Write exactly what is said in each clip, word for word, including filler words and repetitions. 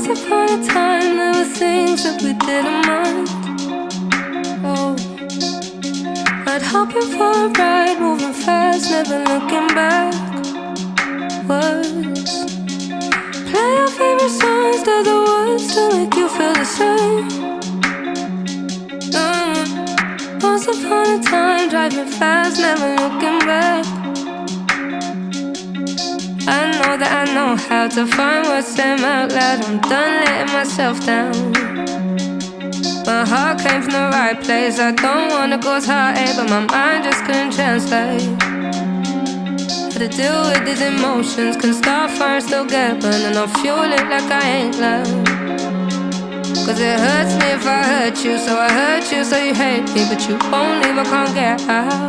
Once upon a time there were things that we didn't mind. Oh, I'd hop in for a ride, moving fast, never looking back. Words, play your favorite songs to the words to make you feel the same. mm. Once upon a time, driving fast, never looking back. I know that I know how to find words, say 'em out loud. I'm done letting myself down. My heart came from the right place. I don't wanna cause heartache, but my mind just couldn't translate. Had to deal with these emotions, can start fire, still get burned, and I'll fuel it like I ain't love. Cause it hurts me if I hurt you, so I hurt you, so you hate me, but you won't leave, I can't get out.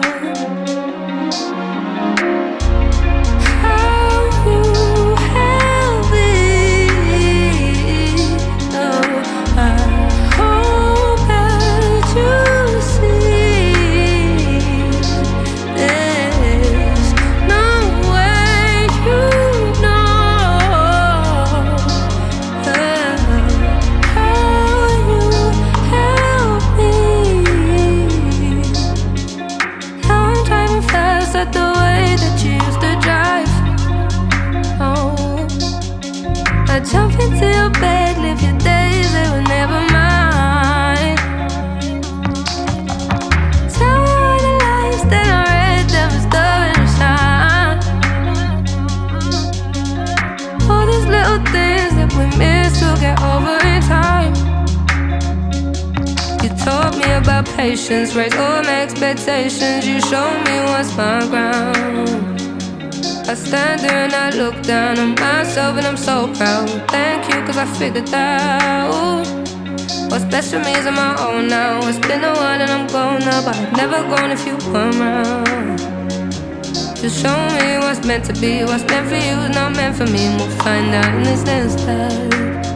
The way that you used to drive. Oh, I jump into your bed, live your days, they were never mine. Tell me all the lies that I read that was going to shine. All these little things that we miss, we'll get over in time. You taught me about patience, raise all my expectations. You showed me what's my ground. I stand there and I look down on myself and I'm so proud. Thank you, cause I figured out what's best for me is on my own now. It's been a while and I'm gone now, but I'd never gone if you weren't around. You show me what's meant to be, what's meant for you is not meant for me, and we'll find out in this next life.